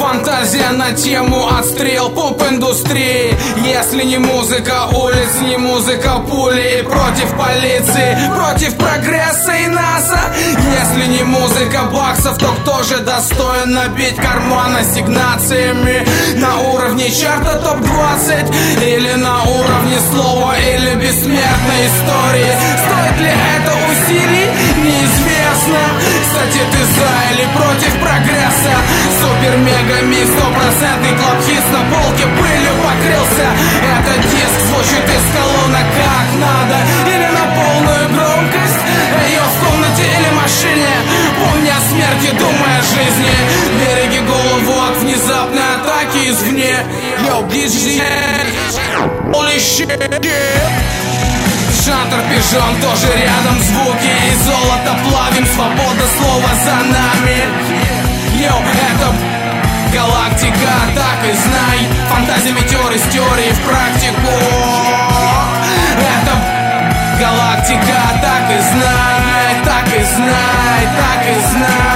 Фантазия на тему отстрел поп-индустрии. Если не музыка улиц, не музыка пули. Против полиции, против прогресса и НАСА. Если не музыка баксов, то кто же достоин набить карман ассигнациями? На уровне чарта топ-20 или на уровне слова или бессмертной истории? Стоит ли это усилий? Неизвестно. Кстати, ты за или против прогресса? Супер-мега-микс, 100% клаб-хит на полке пылью покрылся. Этот диск звучит из колонок как надо или на полную громкость. Ее в комнате или машине. Помни о смерти, думай о жизни. Береги голову от внезапной атаки извне. Yo, DJ, holy shit. Шантер, пижон, тоже рядом звуки и золото плавим. Свобода слова за нами. Йоу, это галактика, так и знай. Фантазия метеор из теории в практику. Это галактика, так и знай, так и знай, так и знай.